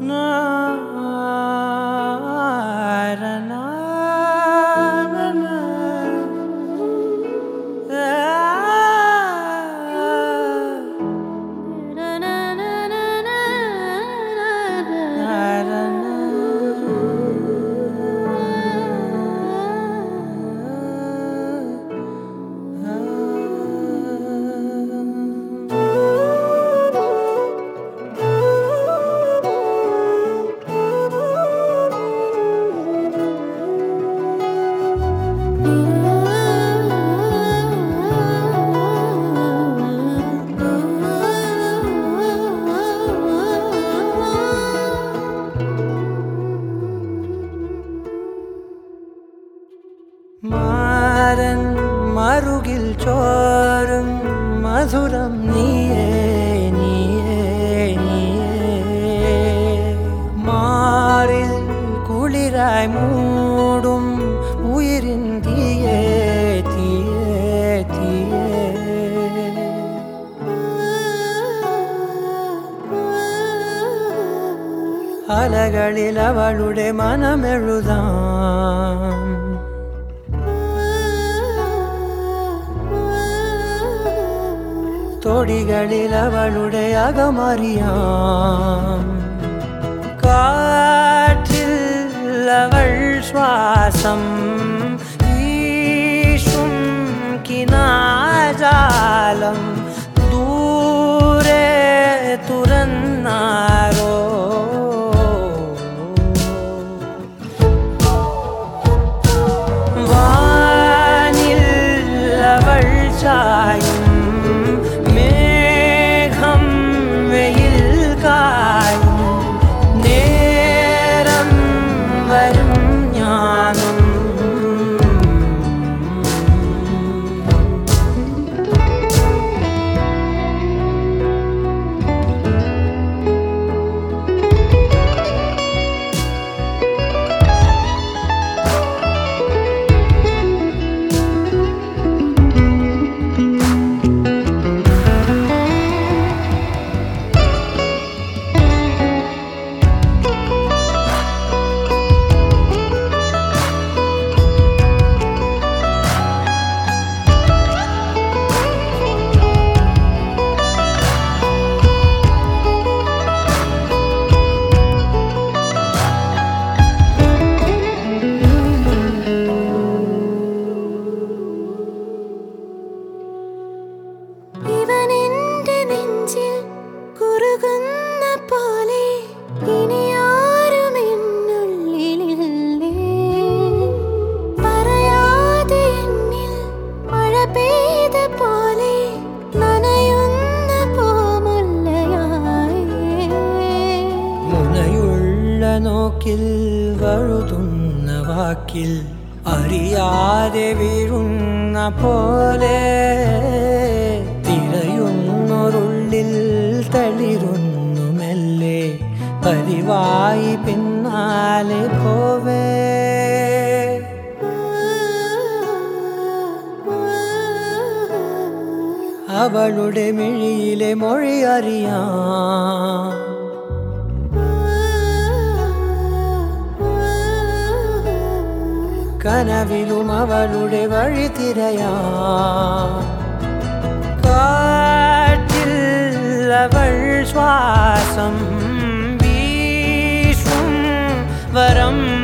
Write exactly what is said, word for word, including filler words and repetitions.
മാരൻ മറുകിൽ ചോരും മധുരം നീയേ നീയേ നീയേ മാറിൽ കുളിരായി മൂടും ഉയിരിൻ തീയേ തീയേ തീയേ അലകളിൽ അവളുടെ മനമെഴുതാം തൊടികളിൽ അവളുടെ അകമറിയാം കാറ്റിൽ അവൾ ശ്വാസം വീശും കിനാജാലം ദൂരെ തുറന്നാരോ വാനിൽ അവൾ ചായും നോക്കിൽ വഴുതുന്ന വാക്കിൽ അറിയാതെ വീഴുന്ന പോലെ തിരയുന്നൊരുള്ളിൽ തളിരുന്നു മെല്ലെ പതിവായി പിന്നാലെ പോവേ അവളുടെ മിഴിയിലെ മൊഴി അറിയാം കനവിലും അവളുടെ വഴി തിരയാം കാറ്റിൽ അവൾ ശ്വാസം വീശും വരം